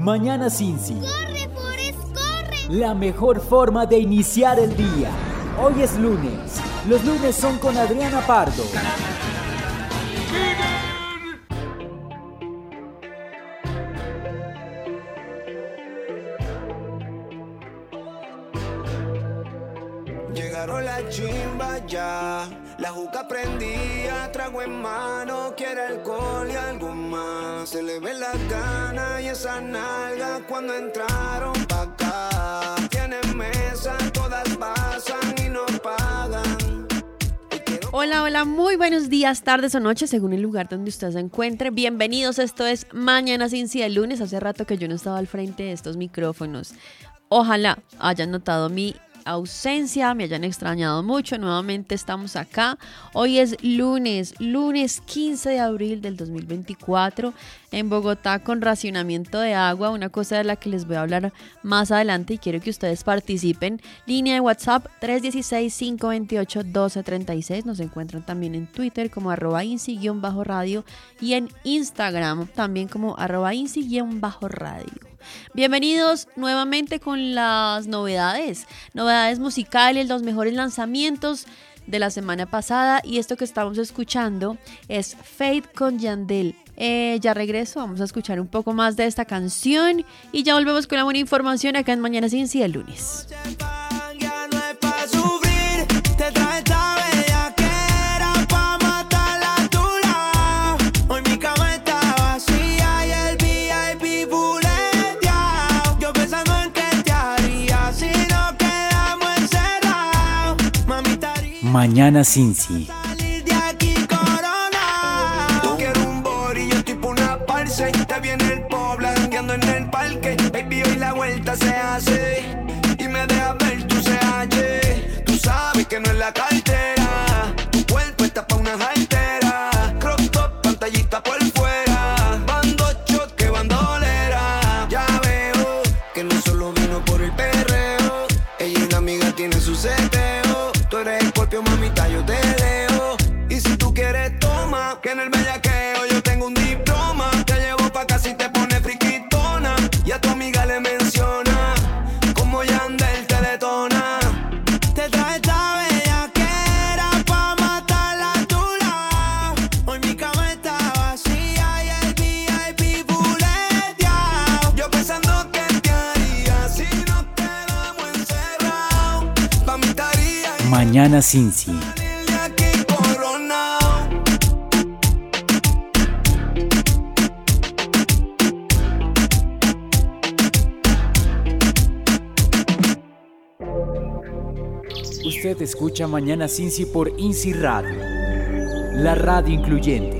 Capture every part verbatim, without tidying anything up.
Mañana Cincy. ¡Corre, Forrest, corre! La mejor forma de iniciar el día. Hoy es lunes. Los lunes son con Adriana Pardo. Llegaron las chimbas ya, la juca prendía, trago en mano, quiere alcohol y algo más. Se le ven las ganas y esas nalgas cuando entraron pa' acá. Tienen mesa, todas pasan y no pagan. Hola, hola, muy buenos días, tardes o noches, según el lugar donde usted se encuentre. Bienvenidos, esto es Mañana Cincy el lunes. Hace rato que yo no estaba al frente de estos micrófonos. Ojalá hayan notado mi ausencia, me hayan extrañado mucho. Nuevamente estamos acá. Hoy es lunes, lunes quince de abril del dos mil veinticuatro en Bogotá, con racionamiento de agua, una cosa de la que les voy a hablar más adelante y quiero que ustedes participen. Línea de WhatsApp tres uno seis, cinco dos ocho, uno dos tres seis. Nos encuentran también en Twitter como arroba insi-radio y en Instagram también como arroba insi-radio. Bienvenidos nuevamente con las novedades, novedades musicales, los mejores lanzamientos de la semana pasada, y esto que estamos escuchando es Fate con Yandel. Eh, ya regreso, vamos a escuchar un poco más de esta canción y ya volvemos con la buena información acá en Mañana Cincy el lunes. Mañana Cincy. Tú quieres un body, yo tipo una parce. Te viene el pobla, jangueando en el parque. Baby, hoy la vuelta se hace y me deja ver tu C H. Tú sabes que no es la cartera. Tu cuerpo está pa' una jartera. Crop top, pantallita por fuera. Van dos shots que van dolera. Ya veo que no solo vino por el perreo. Ella y una amiga tienen su seteo. Tú eres Escorpio, mamita, yo te leo. Y si tú quieres, toma, que en el bellaqueo yo tengo un diploma. Te llevo pa' casa y te pone friquitona. Y a tu amiga le menciona como Yandel te detona. Te trae esta bellaquera pa' matarla a tu lado. Hoy mi cama está vacía y el V I P fuleteado. Yo pensando que te haría si nos quedamos encerrados. Pa' mi tarea. Mañana Cincy. Usted escucha Mañana Cincy por Insi Radio, la radio incluyente.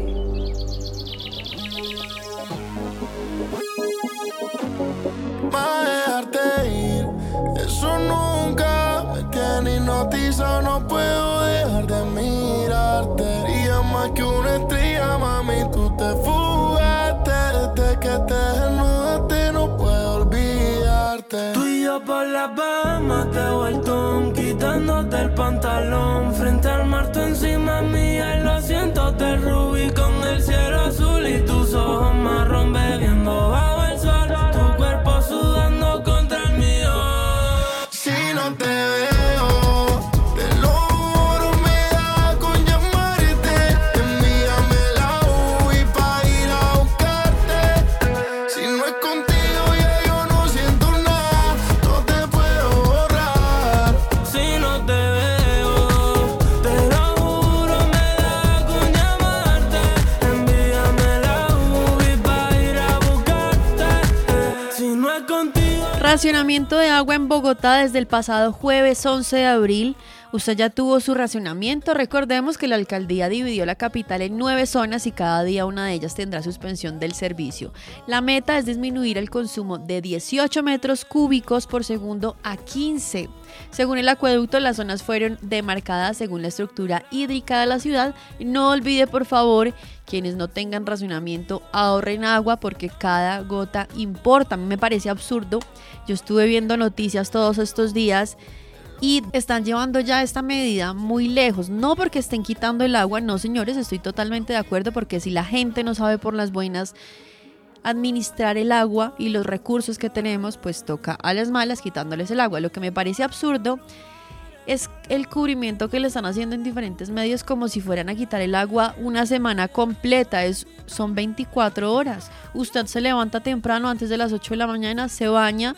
Pa' dejarte ir, eso nunca me tiene hipnotizado. No puedo dejar de mirarte. Brilla más que una estrella, mami, tú te fugaste. Desde que te desnudaste no puedo olvidarte. Tú y yo por las Bahamas te he vuelto, quitándote el pantalón. Frente al mar tú encima mía y lo siento, te rubí con el cielo azul y tus ojos marrón bebiendo bajo el sol. Tu cuerpo sudando contra el mío. Si no te veo, te lo juro, me da con llamarte. Envíame la U I pa' ir a buscarte. Si no es contigo ya yo no siento nada, no te puedo borrar. Si no te veo, te lo juro, me da con llamarte. Envíame la U I pa' ir a buscarte. Si no es contigo. Racionamiento de agua en Bogotá desde el pasado jueves once de abril. Usted ya tuvo su racionamiento. Recordemos que la alcaldía dividió la capital en nueve zonas y cada día una de ellas tendrá suspensión del servicio. La meta es disminuir el consumo de dieciocho metros cúbicos por segundo a quince. Según el acueducto, las zonas fueron demarcadas según la estructura hídrica de la ciudad. No olvide, por favor, quienes no tengan racionamiento, ahorren agua porque cada gota importa. A mí me parece absurdo. Yo estuve viendo noticias todos estos días y están llevando ya esta medida muy lejos. No porque estén quitando el agua, no señores, estoy totalmente de acuerdo, porque si la gente no sabe por las buenas administrar el agua y los recursos que tenemos, pues toca a las malas quitándoles el agua. Lo que me parece absurdo es el cubrimiento que le están haciendo en diferentes medios como si fueran a quitar el agua una semana completa. Es, son veinticuatro horas. Usted se levanta temprano antes de las ocho de la mañana, se baña,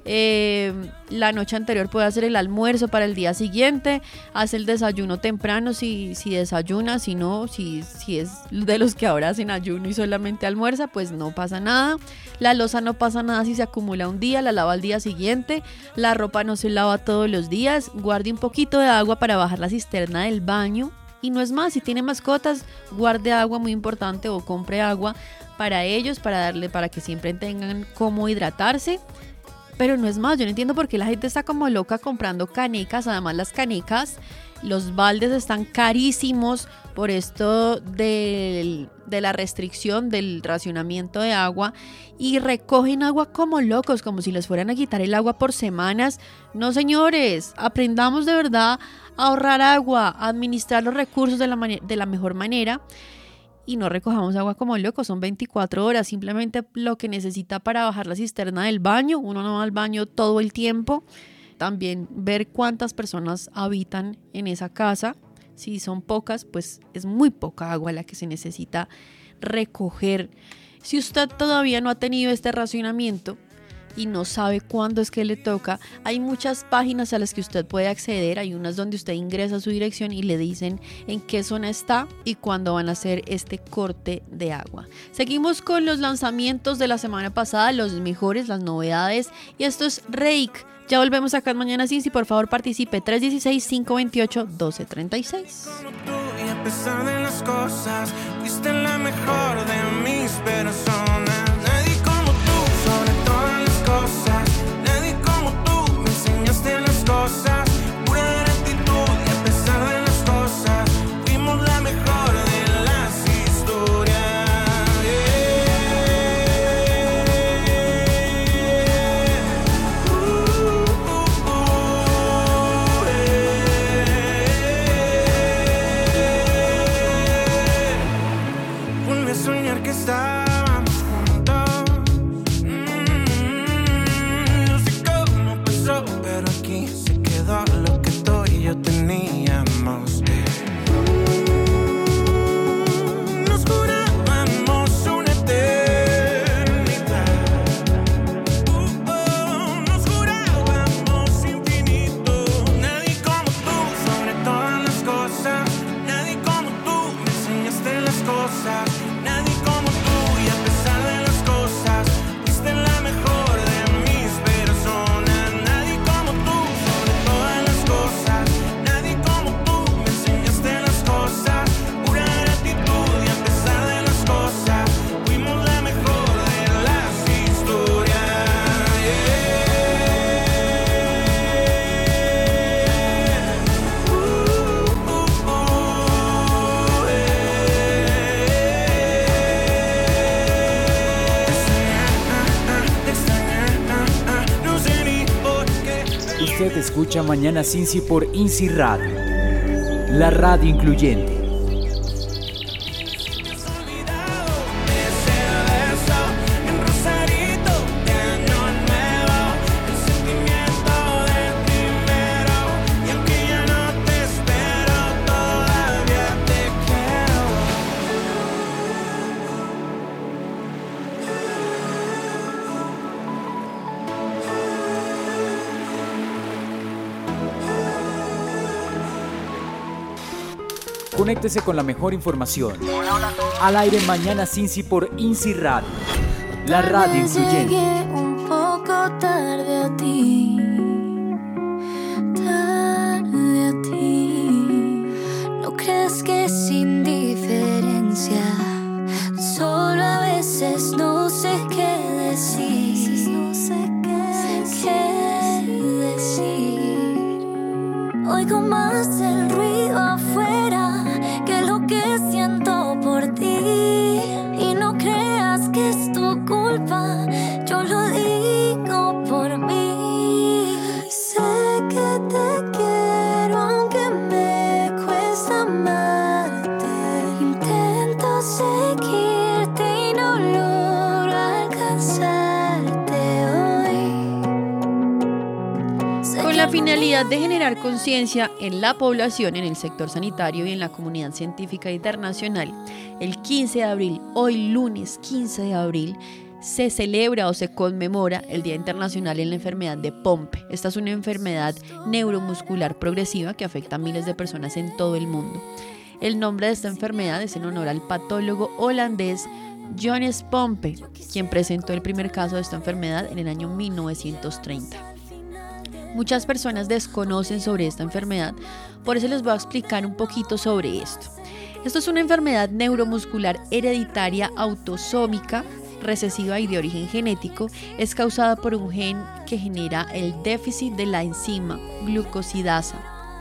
eh, la noche anterior puede hacer el almuerzo para el día siguiente, hace el desayuno temprano si, si desayuna, si no, si, si es de los que ahora hacen ayuno y solamente almuerza, pues no pasa nada. La loza no pasa nada si se acumula un día, la lava al día siguiente, la ropa no se lava todos los días, guarde un poquito de agua para bajar la cisterna del baño. Y no es más, si tiene mascotas, guarde agua, muy importante, o compre agua para ellos, para darle, para que siempre tengan cómo hidratarse. Pero no es más, yo no entiendo por qué la gente está como loca comprando canecas. Además, las canecas, los baldes están carísimos por esto del, de la restricción del racionamiento de agua, y recogen agua como locos, como si les fueran a quitar el agua por semanas. No, señores, aprendamos de verdad a ahorrar agua, a administrar los recursos de la, man- de la mejor manera, y no recojamos agua como locos. Son veinticuatro horas, simplemente lo que necesita para bajar la cisterna del baño. Uno no va al baño todo el tiempo. También ver cuántas personas habitan en esa casa. Si son pocas, pues es muy poca agua la que se necesita recoger. Si usted todavía no ha tenido este racionamiento y no sabe cuándo es que le toca, hay muchas páginas a las que usted puede acceder. Hay unas donde usted ingresa su dirección y le dicen en qué zona está y cuándo van a hacer este corte de agua. Seguimos con los lanzamientos de la semana pasada, los mejores, las novedades, y esto es Reik. Ya volvemos acá en Mañana Cincy. Por favor, participe. tres uno seis, cinco dos ocho, uno dos tres seis. Como tú, y a pesar de las cosas, fuiste la mejor de mis personas. Nadie como tú, sobre todas las cosas. Nadie como tú, me enseñaste las cosas. Pura gratitud, y a pesar de las cosas, fuimos la mejor de las historias. Soñar que estábamos juntos. Mm, no sé cómo pasó, pero aquí se quedó lo que tú y yo teníamos. Mm, nos jurábamos una eternidad. Uh, oh, nos jurábamos infinito. Nadie como tú, sobre todas las cosas. Nadie como tú, me enseñaste las cosas. Nadie como tú, y a pesar de las cosas, fuiste la mejor de mis personas. Nadie como tú, sobre todas las cosas. Nadie como tú, me enseñaste las cosas. Pura gratitud, y a pesar de las cosas, fuimos la mejor de las historias. Yeah. Uh, uh, uh, yeah. Usted escucha Mañana Cincy por Inci Radio, la radio incluyente. Conéctese con la mejor información. Al aire Mañana Cincy por Inci Radio, la radio incluyente. Llegué un poco tarde a ti, tarde a ti. No creas que es indiferencia, solo a veces no sé qué decir, no sé qué decir. Oigo más el ruido afuera que lo que siento por ti, y no creas que es tu culpa, yo lo digo por mí. Sé que te quiero aunque me cuesta amarte, intento seguirte y no logro finalidad de generar conciencia en la población, en el sector sanitario y en la comunidad científica internacional, el quince de abril, hoy lunes quince de abril, se celebra o se conmemora el Día Internacional en la Enfermedad de Pompe. Esta es una enfermedad neuromuscular progresiva que afecta a miles de personas en todo el mundo. El nombre de esta enfermedad es en honor al patólogo holandés Johannes Pompe, quien presentó el primer caso de esta enfermedad en el año mil novecientos treinta. Muchas personas desconocen sobre esta enfermedad, por eso les voy a explicar un poquito sobre esto. Esto es una enfermedad neuromuscular hereditaria autosómica, recesiva y de origen genético. Es causada por un gen que genera el déficit de la enzima glucosidasa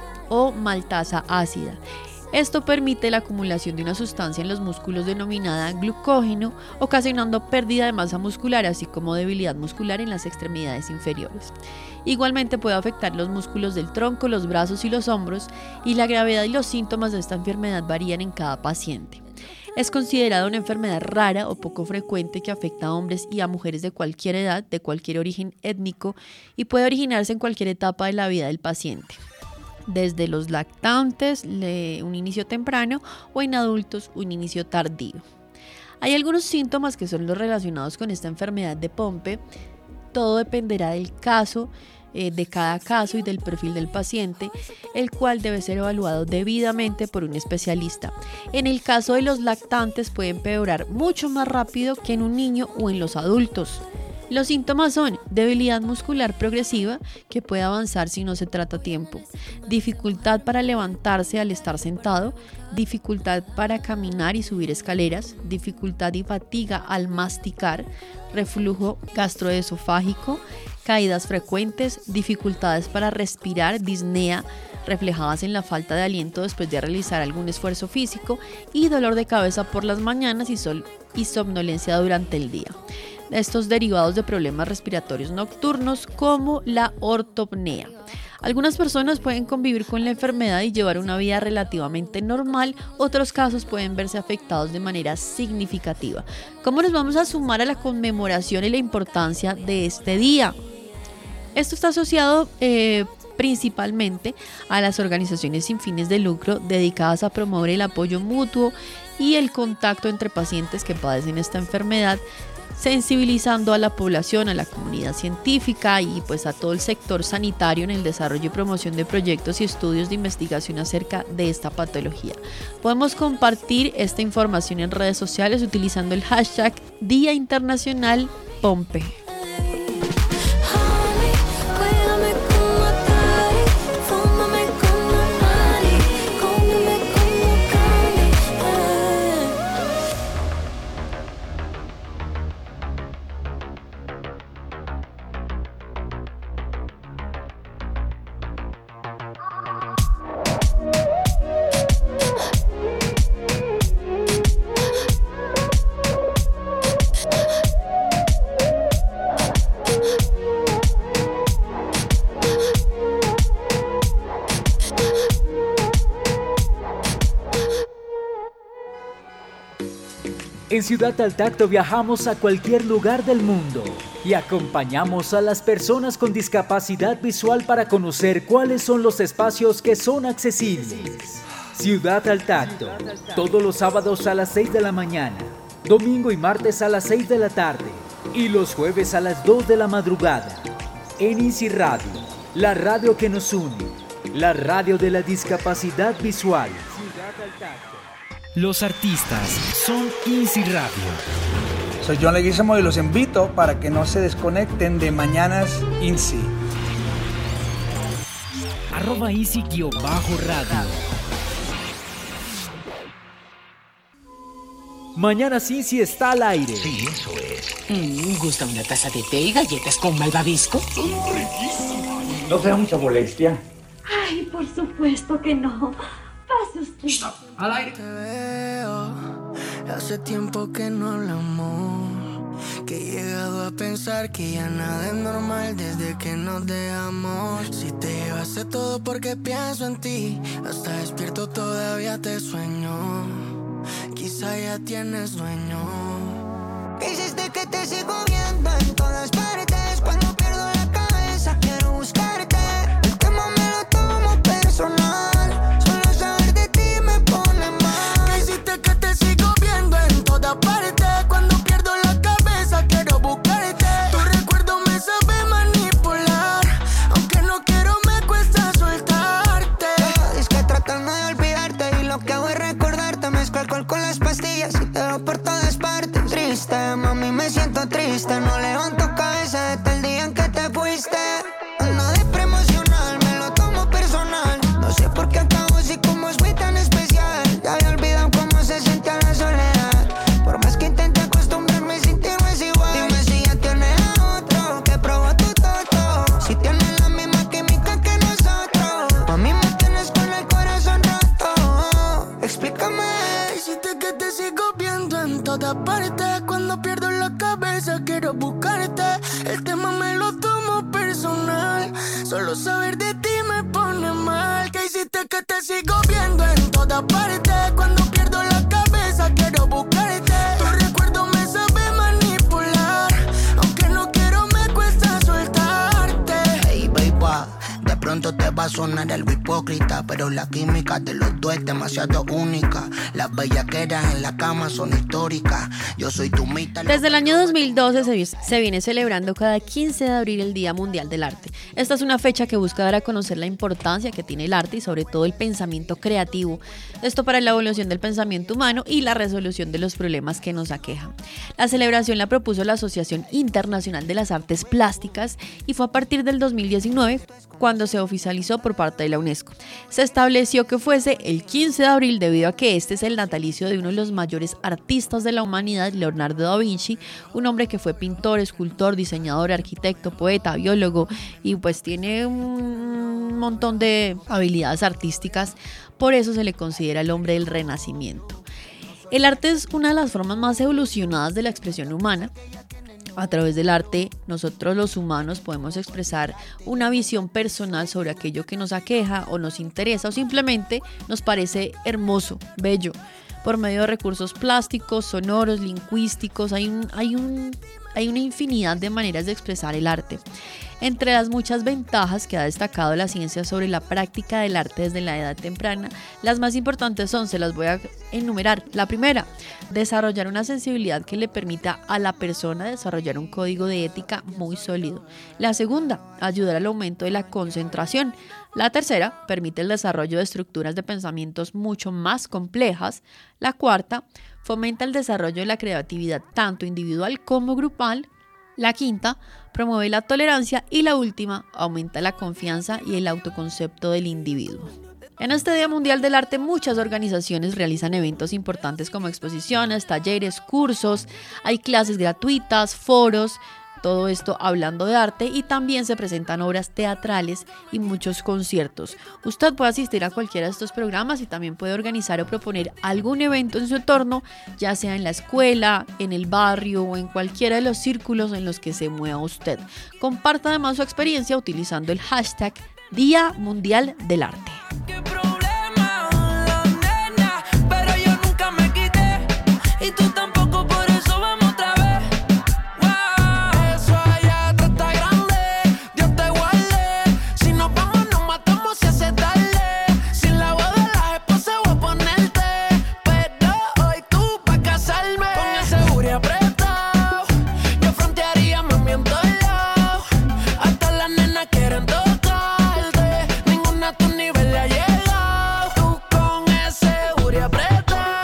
o maltasa ácida. Esto permite la acumulación de una sustancia en los músculos denominada glucógeno, ocasionando pérdida de masa muscular, así como debilidad muscular en las extremidades inferiores. Igualmente puede afectar los músculos del tronco, los brazos y los hombros, y la gravedad y los síntomas de esta enfermedad varían en cada paciente. Es considerada una enfermedad rara o poco frecuente que afecta a hombres y a mujeres de cualquier edad, de cualquier origen étnico, y puede originarse en cualquier etapa de la vida del paciente, desde los lactantes, un inicio temprano, o en adultos, un inicio tardío. Hay algunos síntomas que son los relacionados con esta enfermedad de Pompe. Todo dependerá del caso, eh, de cada caso y del perfil del paciente, el cual debe ser evaluado debidamente por un especialista. En el caso de los lactantes puede empeorar mucho más rápido que en un niño o en los adultos. Los síntomas son debilidad muscular progresiva, que puede avanzar si no se trata a tiempo, dificultad para levantarse al estar sentado, dificultad para caminar y subir escaleras, dificultad y fatiga al masticar, reflujo gastroesofágico, caídas frecuentes, dificultades para respirar, disnea, reflejadas en la falta de aliento después de realizar algún esfuerzo físico, y dolor de cabeza por las mañanas y, sol- y somnolencia durante el día. Estos derivados de problemas respiratorios nocturnos como la ortopnea. Algunas personas pueden convivir con la enfermedad y llevar una vida relativamente normal, otros casos pueden verse afectados de manera significativa. ¿Cómo nos vamos a sumar a la conmemoración y la importancia de este día? Esto está asociado eh, principalmente a las organizaciones sin fines de lucro dedicadas a promover el apoyo mutuo y el contacto entre pacientes que padecen esta enfermedad, sensibilizando a la población, a la comunidad científica y pues a todo el sector sanitario en el desarrollo y promoción de proyectos y estudios de investigación acerca de esta patología. Podemos compartir esta información en redes sociales utilizando el hashtag Día Internacional Pompe. En Ciudad al Tacto viajamos a cualquier lugar del mundo y acompañamos a las personas con discapacidad visual para conocer cuáles son los espacios que son accesibles. Ciudad al Tacto, todos los sábados a las seis de la mañana, domingo y martes a las seis de la tarde y los jueves a las dos de la madrugada. En Easy Radio, la radio que nos une, la radio de la discapacidad visual. Ciudad al Tacto. Los artistas son Easy Radio. Soy John Leguizamo y los invito para que no se desconecten de Mañanas Easy. Arroba Easy-radio. Mañanas Easy está al aire. Sí, eso es. Mm, ¿Gusta una taza de té y galletas con malvavisco? Son riquísimas. No sea mucha molestia. Ay, por supuesto que no. Pase usted. Stop. Al aire. Te veo, hace tiempo que no hablamos, que he llegado a pensar que ya nada es normal desde que nos dejamos. Si te llevaste todo porque pienso en ti, hasta despierto todavía te sueño. Quizá ya tienes dueño. Hiciste que te sigo viendo en todas partes. Cuando pierdo la cabeza quiero buscarte. El Solo saber de ti me pone mal. ¿Qué hiciste que te sigo viendo en todas partes? Cuando pierdo la cabeza quiero buscarte. Tu recuerdo me sabe manipular. Aunque no quiero me cuesta soltarte. Hey baby, de pronto te va a sonar algo hipócrita, pero la química de los dos es demasiado única. Las bellaqueras en la cama son históricas. Yo soy tu mitad. Desde el año dos mil doce se, se viene celebrando cada quince de abril el Día Mundial del Arte. Esta es una fecha que busca dar a conocer la importancia que tiene el arte y sobre todo el pensamiento creativo. Esto para la evolución del pensamiento humano y la resolución de los problemas que nos aquejan. La celebración la propuso la Asociación Internacional de las Artes Plásticas y fue a partir del dos mil diecinueve cuando se oficializó por parte de la UNESCO. Se estableció que fuese el quince de abril debido a que este es el natalicio de uno de los mayores artistas de la humanidad, Leonardo da Vinci, un hombre que fue pintor, escultor, diseñador, arquitecto, poeta, biólogo y pues tiene un montón de habilidades artísticas. Por eso se le considera el hombre del Renacimiento. El arte es una de las formas más evolucionadas de la expresión humana. A través del arte, nosotros los humanos podemos expresar una visión personal sobre aquello que nos aqueja o nos interesa o simplemente nos parece hermoso, bello. Por medio de recursos plásticos, sonoros, lingüísticos, hay, un, hay, un, hay una infinidad de maneras de expresar el arte. Entre las muchas ventajas que ha destacado la ciencia sobre la práctica del arte desde la edad temprana, las más importantes son, se las voy a enumerar. La primera, desarrollar una sensibilidad que le permita a la persona desarrollar un código de ética muy sólido. La segunda, ayudar al aumento de la concentración. La tercera, permite el desarrollo de estructuras de pensamientos mucho más complejas. La cuarta, fomenta el desarrollo de la creatividad tanto individual como grupal. La quinta, promueve la tolerancia y la última, aumenta la confianza y el autoconcepto del individuo. En este Día Mundial del Arte, muchas organizaciones realizan eventos importantes como exposiciones, talleres, cursos, hay clases gratuitas, foros, todo esto hablando de arte y también se presentan obras teatrales y muchos conciertos. Usted puede asistir a cualquiera de estos programas y también puede organizar o proponer algún evento en su entorno, ya sea en la escuela, en el barrio o en cualquiera de los círculos en los que se mueva usted. Comparta además su experiencia utilizando el hashtag Día Mundial del Arte. Y tú tampoco, por eso vamos otra vez. Wow. Eso allá atrás está grande, Dios te guarde. Si nos vamos nos matamos si hace tarde. Sin la voz de las esposas voy a ponerte. Pero hoy tú pa' casarme. Con ese booty apretado, yo frontearía mami en todos lados. Hasta las nenas quieren tocarte. Ninguna a tu nivel le ha llegado. Tú con ese booty apretado.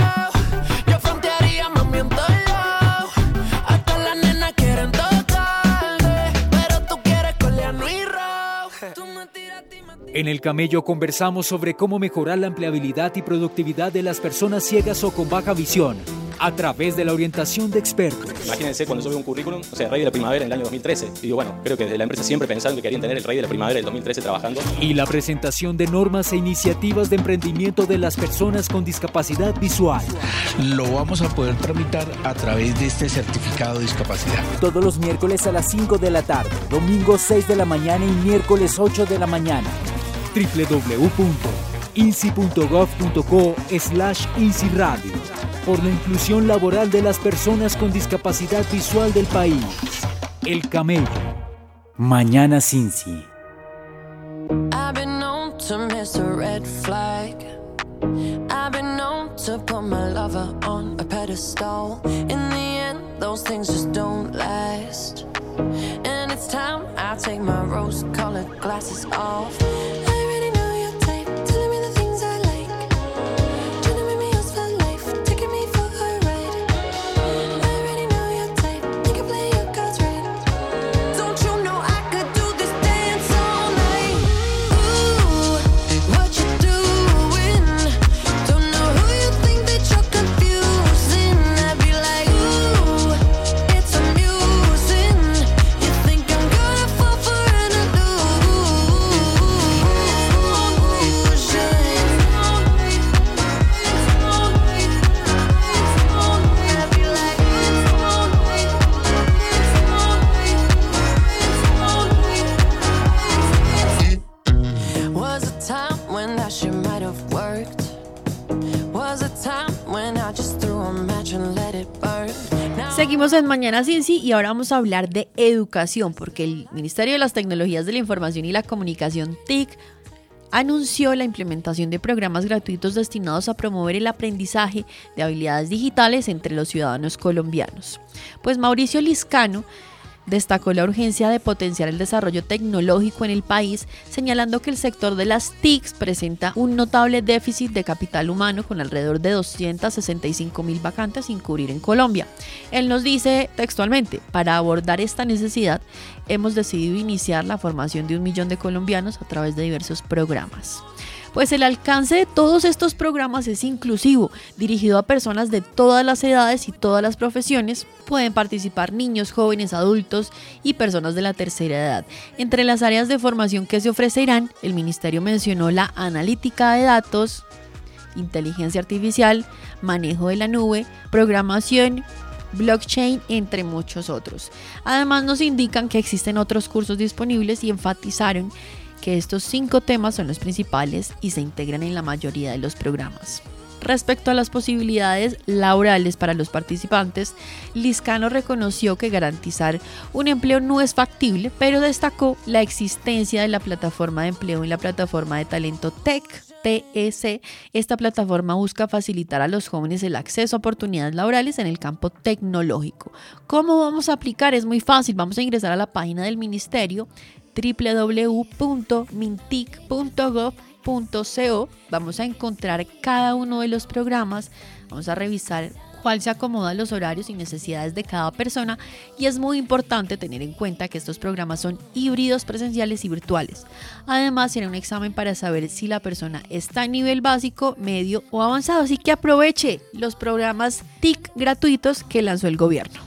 En El Camello conversamos sobre cómo mejorar la empleabilidad y productividad de las personas ciegas o con baja visión a través de la orientación de expertos. Imagínense cuando yo veo un currículum, o sea, Rey de la Primavera en el año dos mil trece. Y digo, bueno, creo que desde la empresa siempre pensaron que querían tener el Rey de la Primavera del dos mil trece trabajando. Y la presentación de normas e iniciativas de emprendimiento de las personas con discapacidad visual. Lo vamos a poder tramitar a través de este certificado de discapacidad. Todos los miércoles a las cinco de la tarde, domingo seis de la mañana y miércoles ocho de la mañana. doble u doble u doble u punto i n s i punto gov punto co slash INSI Radio. Por la inclusión laboral de las personas con discapacidad visual del país. El Camello. Mañanas INSI. I've been known to miss a red flag. I've been known to put my lover on a pedestal. In the end, those things just don't last. And it's time I take my rose-colored glasses off. Seguimos en Mañanas Insi y ahora vamos a hablar de educación, porque el Ministerio de las Tecnologías de la Información y la Comunicación, T I C, anunció la implementación de programas gratuitos destinados a promover el aprendizaje de habilidades digitales entre los ciudadanos colombianos. Pues Mauricio Liscano destacó la urgencia de potenciar el desarrollo tecnológico en el país, señalando que el sector de las T I Cs presenta un notable déficit de capital humano con alrededor de doscientas sesenta y cinco mil vacantes sin cubrir en Colombia. Él nos dice textualmente: para abordar esta necesidad, hemos decidido iniciar la formación de un millón de colombianos a través de diversos programas. Pues el alcance de todos estos programas es inclusivo, dirigido a personas de todas las edades y todas las profesiones. Pueden participar niños, jóvenes, adultos y personas de la tercera edad. Entre las áreas de formación que se ofrecerán, el ministerio mencionó la analítica de datos, inteligencia artificial, manejo de la nube, programación, blockchain, entre muchos otros. Además, nos indican que existen otros cursos disponibles y enfatizaron que estos cinco temas son los principales y se integran en la mayoría de los programas. Respecto a las posibilidades laborales para los participantes, Liscano reconoció que garantizar un empleo no es factible, pero destacó la existencia de la plataforma de empleo y la plataforma de talento T E C. T E C. Esta plataforma busca facilitar a los jóvenes el acceso a oportunidades laborales en el campo tecnológico. ¿Cómo vamos a aplicar? Es muy fácil, vamos a ingresar a la página del ministerio doble u doble u doble u punto mintic punto gov punto co. Vamos a encontrar cada uno de los programas, vamos a revisar cuál se acomoda a los horarios y necesidades de cada persona, y es muy importante tener en cuenta que estos programas son híbridos, presenciales y virtuales. Además, tiene un examen para saber si la persona está en nivel básico, medio o avanzado, así que aproveche los programas T I C gratuitos que lanzó el gobierno.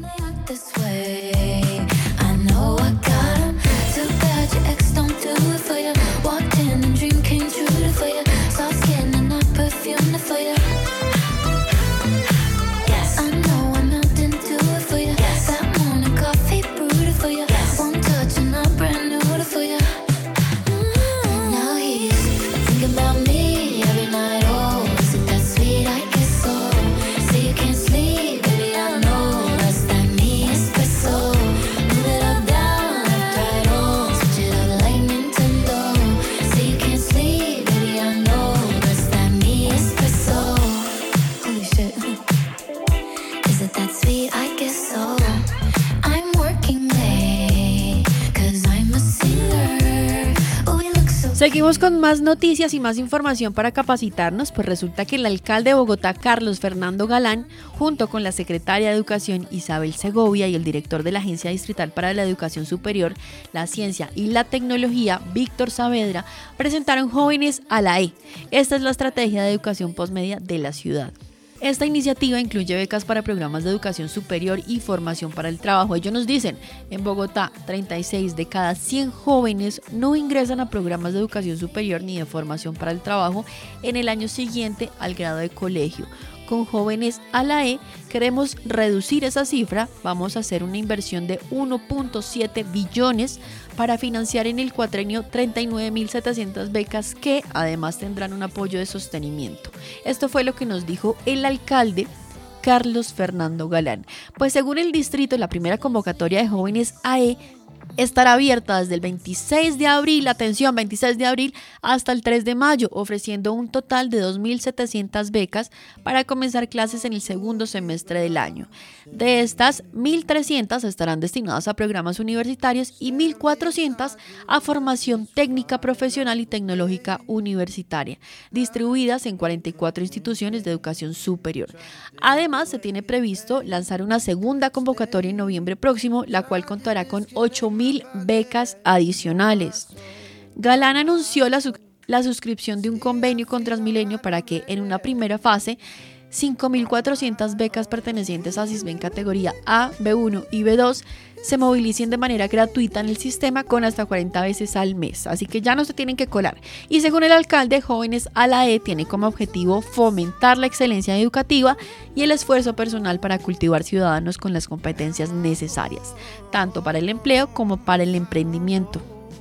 Seguimos con más noticias y más información para capacitarnos, pues resulta que el alcalde de Bogotá, Carlos Fernando Galán, junto con la secretaria de Educación, Isabel Segovia, y el director de la Agencia Distrital para la Educación Superior, la Ciencia y la Tecnología, Víctor Saavedra, presentaron Jóvenes a la E. Esta es la estrategia de educación postmedia de la ciudad. Esta iniciativa incluye becas para programas de educación superior y formación para el trabajo. Ellos nos dicen, en Bogotá, treinta y seis de cada cien jóvenes no ingresan a programas de educación superior ni de formación para el trabajo en el año siguiente al grado de colegio. Con Jóvenes a la E queremos reducir esa cifra. Vamos a hacer una inversión de uno punto siete billones para financiar en el cuatrenio treinta y nueve mil setecientas becas que además tendrán un apoyo de sostenimiento. Esto fue lo que nos dijo el alcalde Carlos Fernando Galán. Pues según el distrito, la primera convocatoria de Jóvenes a E estará abierta desde el veintiséis de abril, atención, veintiséis de abril hasta el tres de mayo, ofreciendo un total de dos mil setecientas becas para comenzar clases en el segundo semestre del año. De estas, mil trescientas estarán destinadas a programas universitarios y mil cuatrocientas a formación técnica, profesional y tecnológica universitaria, distribuidas en cuarenta y cuatro instituciones de educación superior. Además, se tiene previsto lanzar una segunda convocatoria en noviembre próximo, la cual contará con ocho mil becas adicionales. Galán anunció la, su- la suscripción de un convenio con Transmilenio para que en una primera fase cinco mil cuatrocientas becas pertenecientes a Sisbén categoría A, B uno y B dos se movilicen de manera gratuita en el sistema con hasta cuarenta veces al mes, así que ya no se tienen que colar. Y según el alcalde, Jóvenes a la E tiene como objetivo fomentar la excelencia educativa y el esfuerzo personal para cultivar ciudadanos con las competencias necesarias, tanto para el empleo como para el emprendimiento.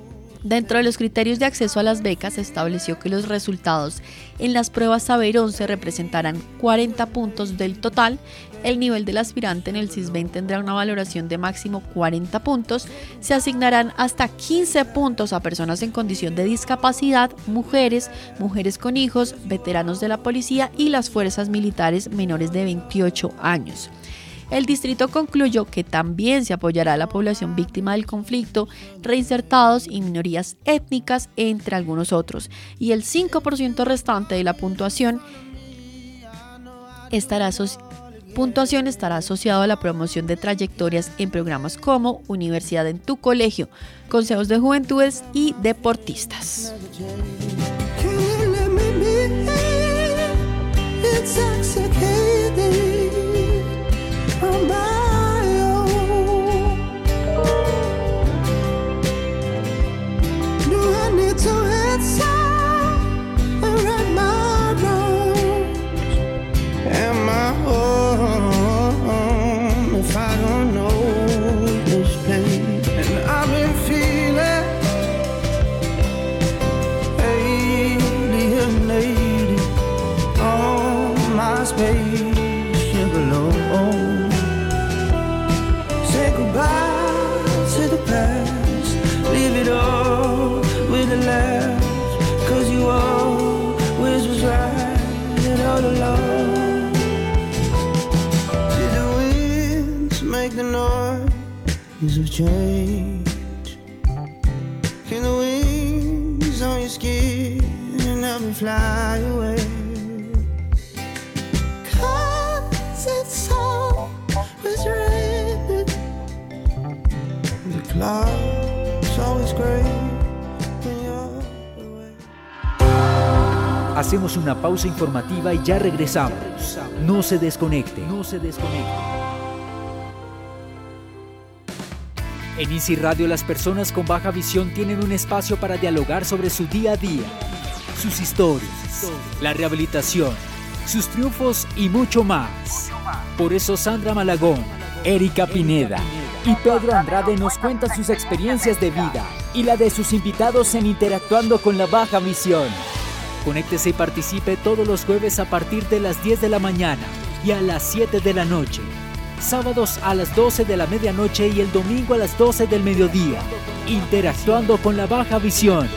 Dentro de los criterios de acceso a las becas se estableció que los resultados en las pruebas Saber once representarán cuarenta puntos del total. El nivel del aspirante en el CISBEN tendrá una valoración de máximo cuarenta puntos. Se asignarán hasta quince puntos a personas en condición de discapacidad, mujeres, mujeres con hijos, veteranos de la policía y las fuerzas militares menores de veintiocho años. El distrito concluyó que también se apoyará a la población víctima del conflicto, reinsertados y minorías étnicas, entre algunos otros, y el cinco por ciento restante de la puntuación estará, aso- puntuación estará asociado a la promoción de trayectorias en programas como Universidad en tu Colegio, consejos de juventudes y deportistas. Spaceship alone. Say goodbye to the past. Leave it all with a laugh. Cause you always was right all along. Did the winds make the noise of change? Can the wings on your skin help me fly away? It's always raining. The clouds always gray when you're away. Hacemos una pausa informativa y ya regresamos. No se desconecte. No se desconecte. En Easy Radio, las personas con baja visión tienen un espacio para dialogar sobre su día a día, sus historias, la rehabilitación, sus triunfos y mucho más. Por eso Sandra Malagón, Erika Pineda y Pedro Andrade nos cuentan sus experiencias de vida y la de sus invitados en Interactuando con la Baja Visión. Conéctese y participe todos los jueves a partir de las diez de la mañana y a las siete de la noche. Sábados a las doce de la medianoche y el domingo a las doce del mediodía. Interactuando con la Baja Visión.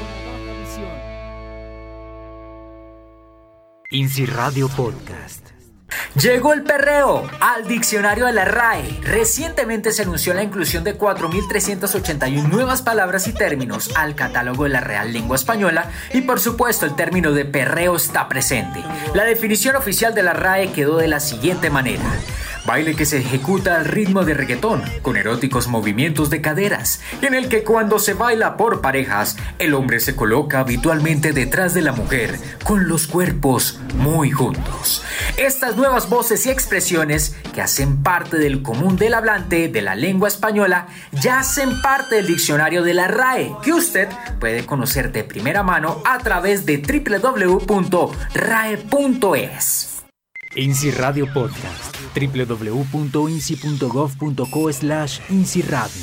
Easy Radio Podcast. Llegó el perreo al diccionario de la R A E. Recientemente se anunció la inclusión de cuatro mil trescientas ochenta y una nuevas palabras y términos al catálogo de la Real Lengua Española y por supuesto el término de perreo está presente. La definición oficial de la R A E quedó de la siguiente manera: baile que se ejecuta al ritmo de reggaetón, con eróticos movimientos de caderas, en el que cuando se baila por parejas, el hombre se coloca habitualmente detrás de la mujer, con los cuerpos muy juntos. Estas nuevas voces y expresiones, que hacen parte del común del hablante de la lengua española, ya hacen parte del diccionario de la R A E, que usted puede conocer de primera mano a través de doble u doble u doble u punto rae punto es. Easy Radio Podcast, doble u doble u doble u punto insi punto gov punto co slash Insi Radio.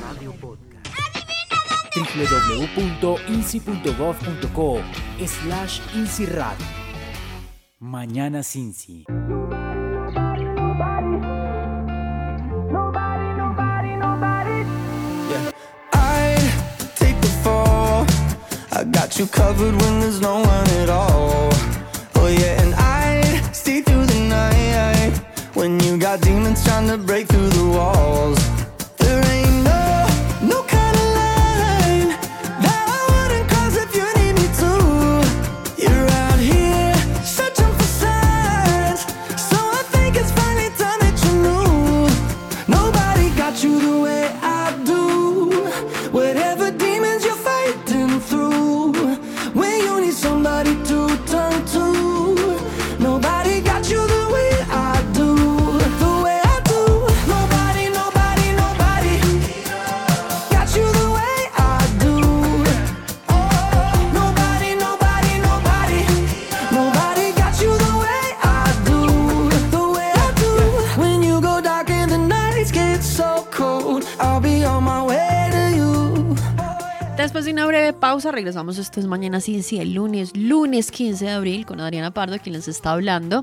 doble u doble u doble u punto insi punto gov punto co slash Insi Radio. Mañana Cincy. I take the fall. I got you covered when there's no one at all. Oh yeah, and I see through the night when you got demons trying to break through the walls. There ain't no, no kind of line that I wouldn't cross if you need me to. You're out here searching for signs, so I think it's finally time that you knew. Nobody got you the way I do. Whatever demons you're fighting through, when you need somebody to turn to, nobody got you the way I do. The way I do. Nobody, nobody, Después de una breve pausa, regresamos. Esto es Mañana Ciencia, el lunes, lunes quince de abril, con Adriana Pardo, quien les está hablando.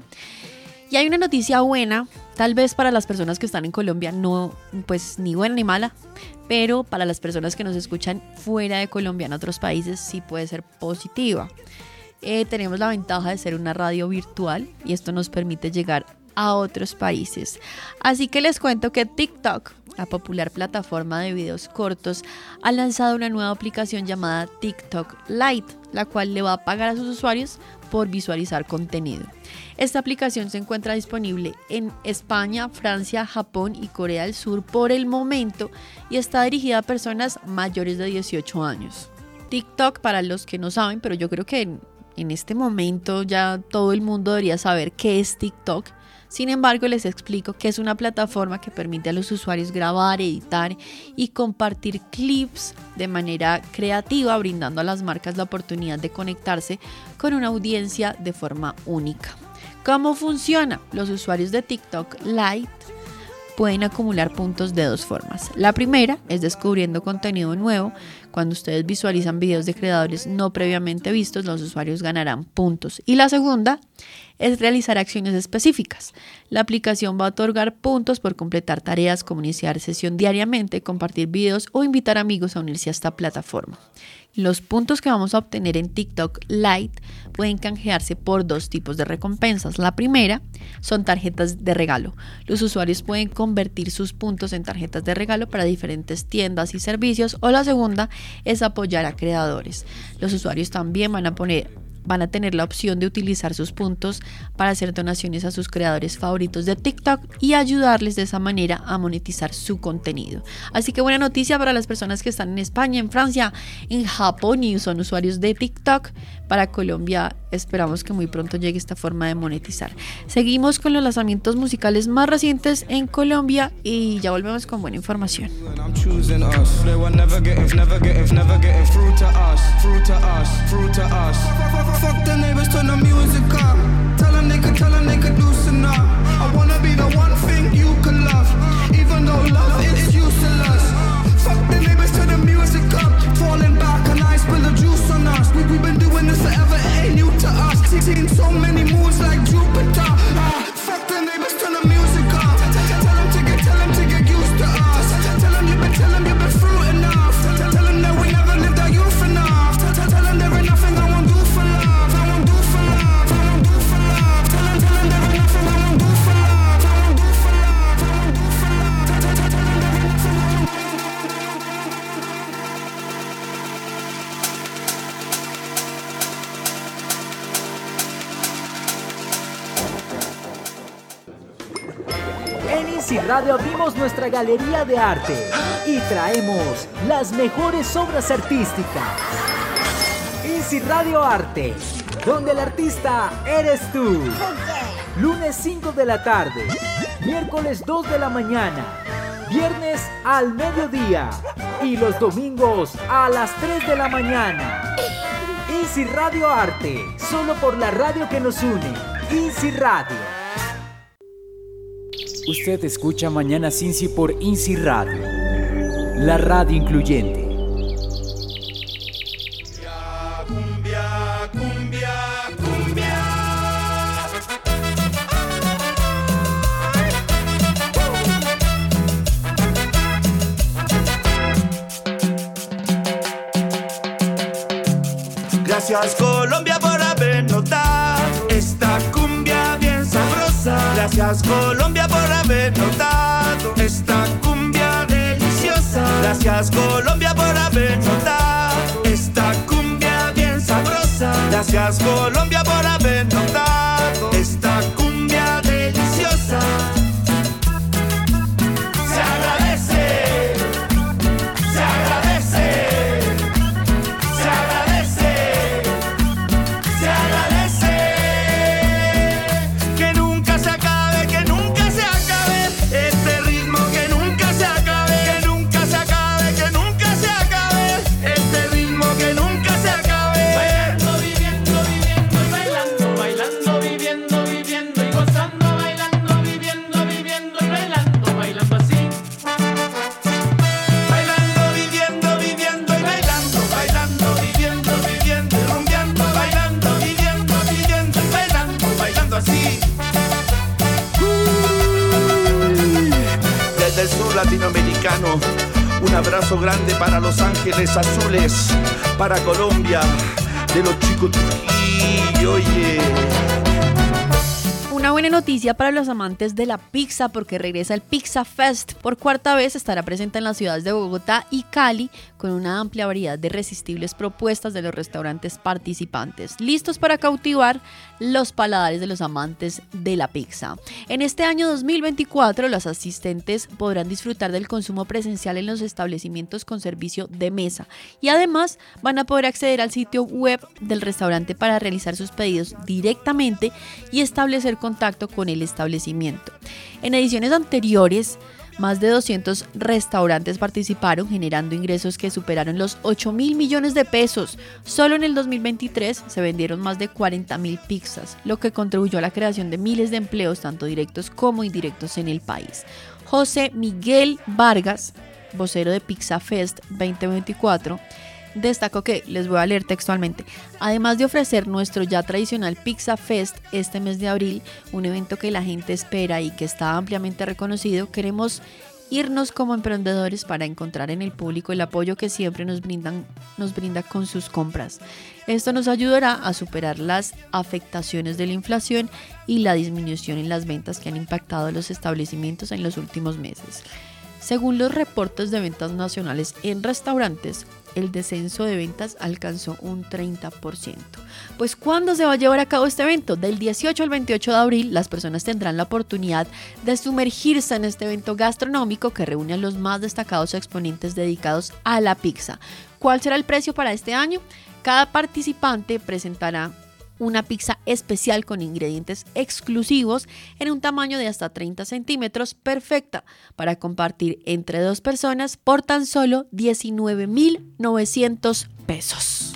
Y hay una noticia buena, tal vez para las personas que están en Colombia, no, pues ni buena ni mala, pero para las personas que nos escuchan fuera de Colombia, en otros países, sí puede ser positiva. Eh, tenemos la ventaja de ser una radio virtual y esto nos permite llegar a otros países. Así que les cuento que TikTok, la popular plataforma de videos cortos, ha lanzado una nueva aplicación llamada TikTok Lite, la cual le va a pagar a sus usuarios por visualizar contenido. Esta aplicación se encuentra disponible en España, Francia, Japón y Corea del Sur por el momento y está dirigida a personas mayores de dieciocho años. TikTok, para los que no saben, pero yo creo que en, en este momento ya todo el mundo debería saber qué es TikTok. Sin embargo, les explico que es una plataforma que permite a los usuarios grabar, editar y compartir clips de manera creativa, brindando a las marcas la oportunidad de conectarse con una audiencia de forma única. ¿Cómo funciona? Los usuarios de TikTok Lite pueden acumular puntos de dos formas. La primera es descubriendo contenido nuevo. Cuando ustedes visualizan videos de creadores no previamente vistos, los usuarios ganarán puntos. Y la segunda es realizar acciones específicas. La aplicación va a otorgar puntos por completar tareas, como iniciar sesión diariamente, compartir videos o invitar amigos a unirse a esta plataforma. Los puntos que vamos a obtener en TikTok Lite pueden canjearse por dos tipos de recompensas. La primera son tarjetas de regalo. Los usuarios pueden convertir sus puntos en tarjetas de regalo para diferentes tiendas y servicios. O la segunda es apoyar a creadores. Los usuarios también van a poner van a tener la opción de utilizar sus puntos para hacer donaciones a sus creadores favoritos de TikTok y ayudarles de esa manera a monetizar su contenido. Así que buena noticia para las personas que están en España, en Francia, en Japón y son usuarios de TikTok. Para Colombia esperamos que muy pronto llegue esta forma de monetizar. Seguimos con los lanzamientos musicales más recientes en Colombia y ya volvemos con buena información. Fuck the neighbors, turn the music up. Tell them they could, tell them they could loosen up. I wanna be the one thing you can love, even though love is useless. Fuck the neighbors, turn the music up. Falling back and I spill the juice on us. We, we've been doing this forever, it ain't new to us. Seen so many moons like Jupiter. Ah, fuck the neighbors, turn the music up. Tell them to get, tell them to get used to us. Tell them you've been, tell them you've been through enough. Tell them that we never lived our youth enough. Tell them there ain't nothing I won't do for love. En Easy Radio abrimos nuestra galería de arte y traemos las mejores obras artísticas. Easy Radio Arte, donde el artista eres tú. Lunes cinco de la tarde, miércoles dos de la mañana, viernes al mediodía y los domingos a las tres de la mañana. Easy Radio Arte, solo por la radio que nos une. Easy Radio. Usted escucha Mañana Cincy por Easy Radio, la radio incluyente. Cumbia, cumbia, cumbia. Gracias Colombia por habernos dado esta cumbia bien sabrosa. Gracias Colombia por habernos dado esta cumbia deliciosa. Gracias Colombia por habernos dado esta cumbia bien sabrosa. Gracias Colombia por habernos dado esta cumbia deliciosa. Se agradece, se agradece, se agradece, se agradece. Que nunca se acabe, que nunca se acabe este ritmo, que nunca se acabe, que nunca se acabe, que nunca se acabe este ritmo, que nunca se acabe. Bailando, viviendo, viviendo y bailando, bailando, viviendo. latinoamericano. Un abrazo grande para Los Ángeles Azules, para Colombia, de los chicos Trujillo, oye. Una buena noticia para los amantes de la pizza, porque regresa el Pizza Fest. Por cuarta vez estará presente en las ciudades de Bogotá y Cali, con una amplia variedad de irresistibles propuestas de los restaurantes participantes, listos para cautivar los paladares de los amantes de la pizza. En este año dos mil veinticuatro, los asistentes podrán disfrutar del consumo presencial en los establecimientos con servicio de mesa, y además van a poder acceder al sitio web del restaurante para realizar sus pedidos directamente y establecer contacto con el establecimiento. En ediciones anteriores, más de doscientos restaurantes participaron, generando ingresos que superaron los ocho mil millones de pesos. Solo en el dos mil veintitrés se vendieron más de cuarenta mil pizzas, lo que contribuyó a la creación de miles de empleos, tanto directos como indirectos, en el país. José Miguel Vargas, vocero de Pizza Fest veinte veinticuatro, destacó que, les voy a leer textualmente: además de ofrecer nuestro ya tradicional Pizza Fest este mes de abril, un evento que la gente espera y que está ampliamente reconocido, queremos irnos como emprendedores para encontrar en el público el apoyo que siempre nos brindan, nos brinda con sus compras. Esto nos ayudará a superar las afectaciones de la inflación y la disminución en las ventas que han impactado a los establecimientos en los últimos meses. Según los reportes de ventas nacionales en restaurantes, el descenso de ventas alcanzó un treinta por ciento. Pues, ¿cuándo se va a llevar a cabo este evento? Del dieciocho al veintiocho de abril, las personas tendrán la oportunidad de sumergirse en este evento gastronómico que reúne a los más destacados exponentes dedicados a la pizza. ¿Cuál será el precio para este año? Cada participante presentará una pizza especial con ingredientes exclusivos en un tamaño de hasta treinta centímetros, perfecta para compartir entre dos personas por tan solo diecinueve mil novecientos pesos.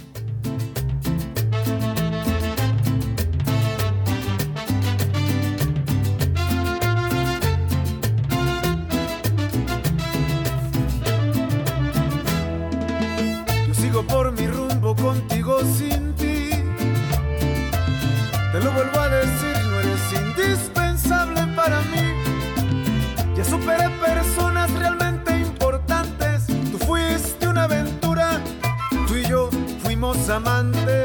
Yo sigo por mi rumbo contigo sin ti. Te lo vuelvo a decir, no eres indispensable para mí. Ya superé personas realmente importantes. Tú fuiste una aventura, tú y yo fuimos amantes.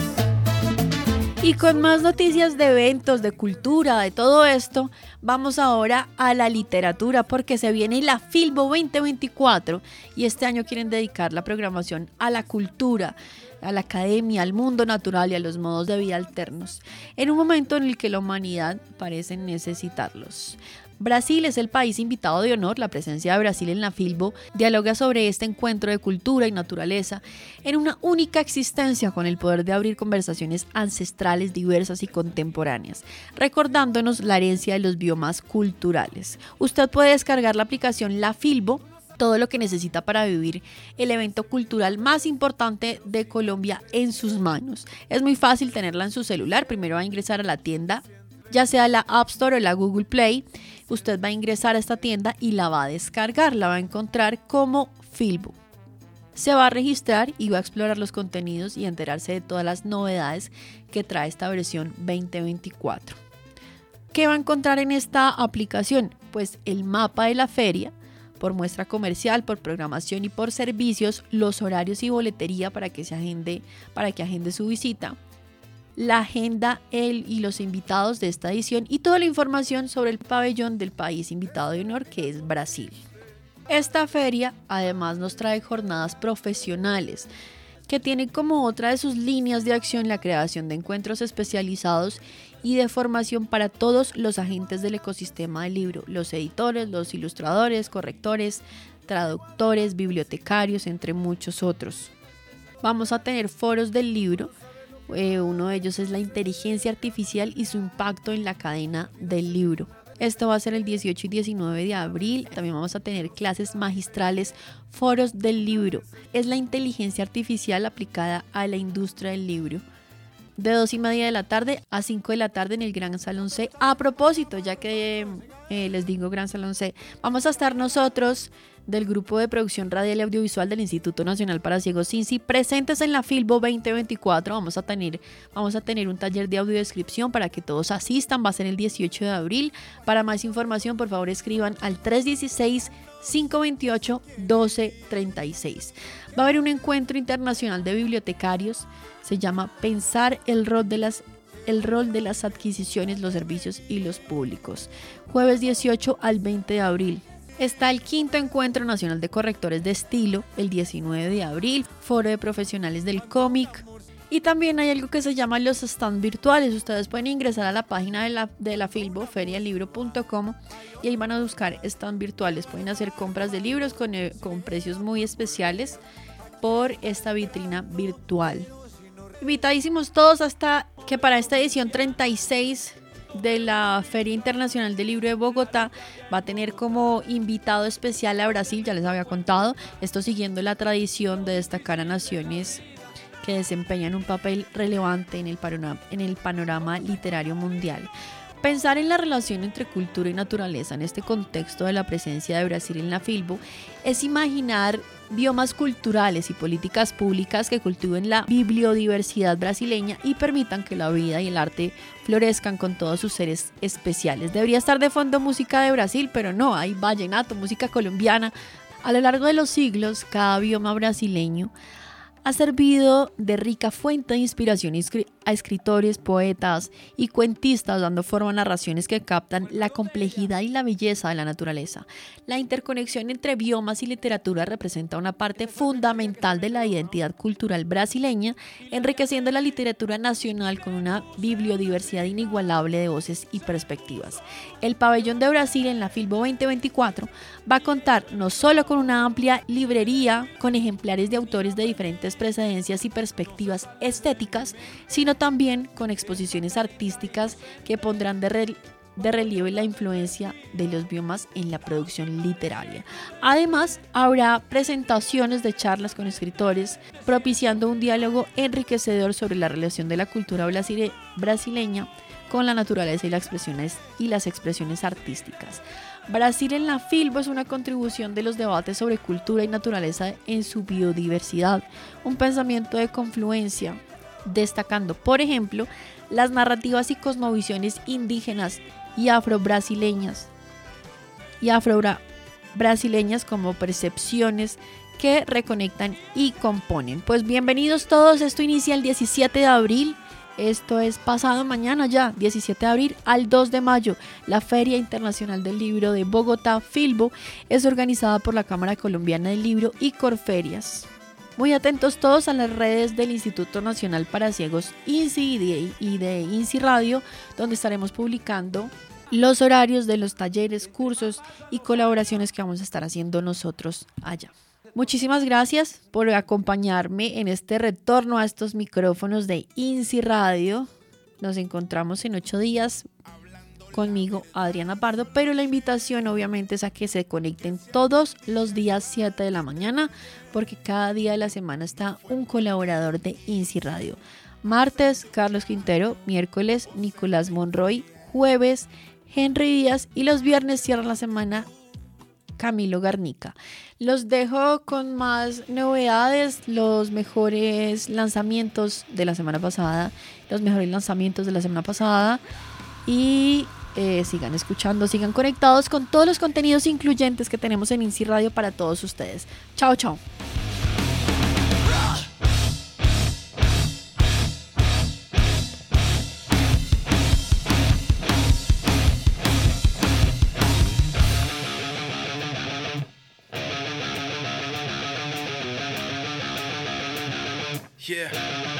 Y con más noticias de eventos, de cultura, de todo esto, vamos ahora a la literatura, porque se viene la Filbo veinte veinticuatro y este año quieren dedicar la programación a la cultura, a la academia, al mundo natural y a los modos de vida alternos, en un momento en el que la humanidad parece necesitarlos. Brasil es el país invitado de honor. La presencia de Brasil en la Filbo dialoga sobre este encuentro de cultura y naturaleza en una única existencia, con el poder de abrir conversaciones ancestrales, diversas y contemporáneas, recordándonos la herencia de los biomas culturales. Usted puede descargar la aplicación La Filbo, todo lo que necesita para vivir el evento cultural más importante de Colombia en sus manos. Es muy fácil tenerla en su celular. Primero va a ingresar a la tienda, ya sea la App Store o la Google Play. Usted va a ingresar a esta tienda y la va a descargar, la va a encontrar como Filbo. Se va a registrar y va a explorar los contenidos y enterarse de todas las novedades que trae esta versión veinte veinticuatro. ¿Qué va a encontrar en esta aplicación? Pues el mapa de la feria, por muestra comercial, por programación y por servicios, los horarios y boletería para que se agende, para que agende su visita, la agenda, él y los invitados de esta edición y toda la información sobre el pabellón del país invitado de honor, que es Brasil. Esta feria además nos trae jornadas profesionales, que tienen como otra de sus líneas de acción la creación de encuentros especializados y de formación para todos los agentes del ecosistema del libro: los editores, los ilustradores, correctores, traductores, bibliotecarios, entre muchos otros. Vamos a tener foros del libro. Eh, uno de ellos es la inteligencia artificial y su impacto en la cadena del libro. Esto va a ser el dieciocho y diecinueve de abril. También vamos a tener clases magistrales, foros del libro. Es la inteligencia artificial aplicada a la industria del libro. De dos y media de la tarde a cinco de la tarde en el Gran Salón C. A propósito, ya que eh, les digo Gran Salón C, vamos a estar nosotros del Grupo de Producción Radial y Audiovisual del Instituto Nacional para Ciegos INSI, presentes en la Filbo veinte veinticuatro. Vamos a tener, vamos a tener un taller de audiodescripción para que todos asistan. Va a ser el dieciocho de abril. Para más información, por favor, escriban al tres uno seis, cinco dos ocho, uno dos tres seis. Va a haber un encuentro internacional de bibliotecarios. Se llama Pensar el rol de las el rol de las adquisiciones, los servicios y los públicos. Jueves dieciocho al veinte de abril. Está el quinto Encuentro Nacional de Correctores de Estilo, el diecinueve de abril, Foro de Profesionales del Cómic. Y también hay algo que se llama los stands virtuales. Ustedes pueden ingresar a la página de la, de la Filbo, feria del libro punto com, y ahí van a buscar stands virtuales. Pueden hacer compras de libros con, con precios muy especiales por esta vitrina virtual. Invitadísimos todos hasta que para esta edición treinta y seis de la Feria Internacional del Libro de Bogotá va a tener como invitado especial a Brasil, ya les había contado, esto siguiendo la tradición de destacar a naciones que desempeñan un papel relevante en el panorama, en el panorama literario mundial. Pensar en la relación entre cultura y naturaleza en este contexto de la presencia de Brasil en la Filbo es imaginar biomas culturales y políticas públicas que cultiven la bibliodiversidad brasileña y permitan que la vida y el arte florezcan con todos sus seres especiales. Debería estar de fondo música de Brasil, pero no, hay vallenato, música colombiana. A lo largo de los siglos, cada bioma brasileño ha servido de rica fuente de inspiración a escritores, poetas y cuentistas, dando forma a narraciones que captan la complejidad y la belleza de la naturaleza. La interconexión entre biomas y literatura representa una parte fundamental de la identidad cultural brasileña, enriqueciendo la literatura nacional con una bibliodiversidad inigualable de voces y perspectivas. El Pabellón de Brasil en la Filbo veinte veinticuatro va a contar no solo con una amplia librería con ejemplares de autores de diferentes precedencias y perspectivas estéticas, sino también con exposiciones artísticas que pondrán de, re de relieve la influencia de los biomas en la producción literaria. Además, habrá presentaciones de charlas con escritores, propiciando un diálogo enriquecedor sobre la relación de la cultura brasile brasileña con la naturaleza y, la expresiones, y las expresiones artísticas. Brasil en la Filbo es una contribución de los debates sobre cultura y naturaleza en su biodiversidad, un pensamiento de confluencia, destacando, por ejemplo, las narrativas y cosmovisiones indígenas y afro-brasileñas y afro-brasileñas como percepciones que reconectan y componen. Pues bienvenidos todos, esto inicia el diecisiete de abril. Esto es pasado mañana ya, diecisiete de abril al dos de mayo. La Feria Internacional del Libro de Bogotá, Filbo, es organizada por la Cámara Colombiana del Libro y Corferias. Muy atentos todos a las redes del Instituto Nacional para Ciegos INSI y de, y de INSI Radio, donde estaremos publicando los horarios de los talleres, cursos y colaboraciones que vamos a estar haciendo nosotros allá. Muchísimas gracias por acompañarme en este retorno a estos micrófonos de INSI Radio. Nos encontramos en ocho días conmigo, Adriana Pardo, pero la invitación obviamente es a que se conecten todos los días siete de la mañana, porque cada día de la semana está un colaborador de INSI Radio. Martes, Carlos Quintero; miércoles, Nicolás Monroy; jueves, Henry Díaz; y los viernes cierra la semana Camilo Garnica. Los dejo con más novedades, los mejores lanzamientos de la semana pasada, los mejores lanzamientos de la semana pasada y eh, sigan escuchando, sigan conectados con todos los contenidos incluyentes que tenemos en INSI Radio para todos ustedes. Chao, chao. Yeah.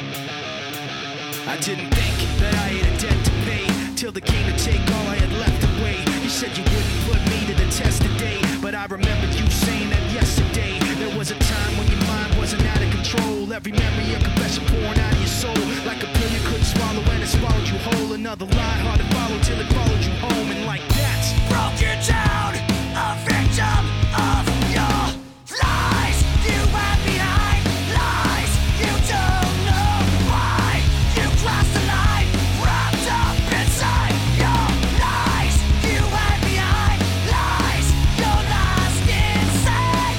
I didn't think that I had a debt to pay till they came to take all I had left away. You said you wouldn't put me to the test today, but I remembered you saying that yesterday. There was a time when your mind wasn't out of control. Every memory a confession pouring out of your soul, like a pill you couldn't swallow and it swallowed you whole. Another lie hard to follow till it followed you home, and like that broke you down, a victim of your lies. You went behind lies. You don't know why you crossed the line, wrapped up inside your lies. You went behind lies. You're lost inside.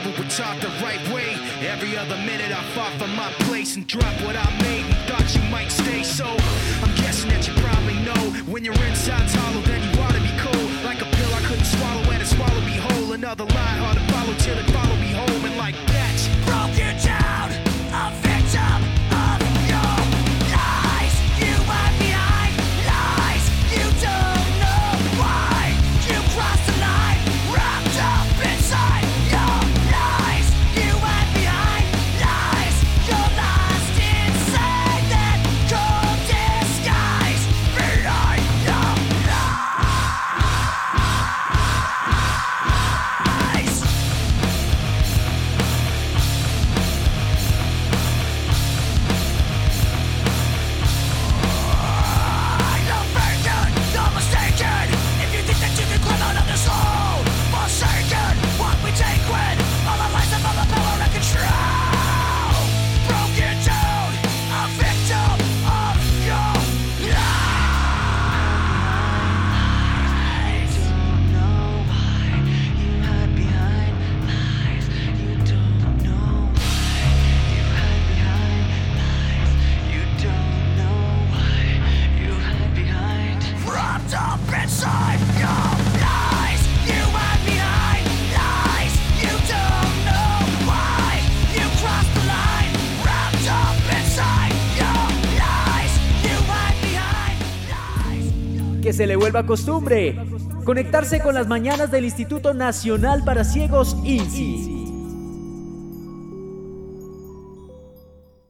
never were taught the right way. Every other minute I fought for my place and dropped what I made and thought you might stay. So I'm guessing that you probably know when your inside's hollow, then you ought to be cold. Like a pill I couldn't swallow and it swallowed me whole. Another lie hard to follow till it followed me home. And like that, she broke you down, a victim of your lies. You are behind lies. You don't know why you crossed the line, wrapped up inside your lies. You are behind lies. You're lost inside that cold disguise behind your lies. You're virgin, you're mistaken. If you think that you can climb out of this hole, forsaken, what we take when all our lives have all the power and control. Broken down, a victim of your lies. You don't know why you hide behind lies. You don't know why you hide behind lies. You don't know why you hide behind. Wrapped up inside your lies. You hide behind lies. You don't know why you crossed the line. Wrapped up inside your lies. You hide behind lies. Que se le vuelva costumbre conectarse con las mañanas del Instituto Nacional para Ciegos I N S I.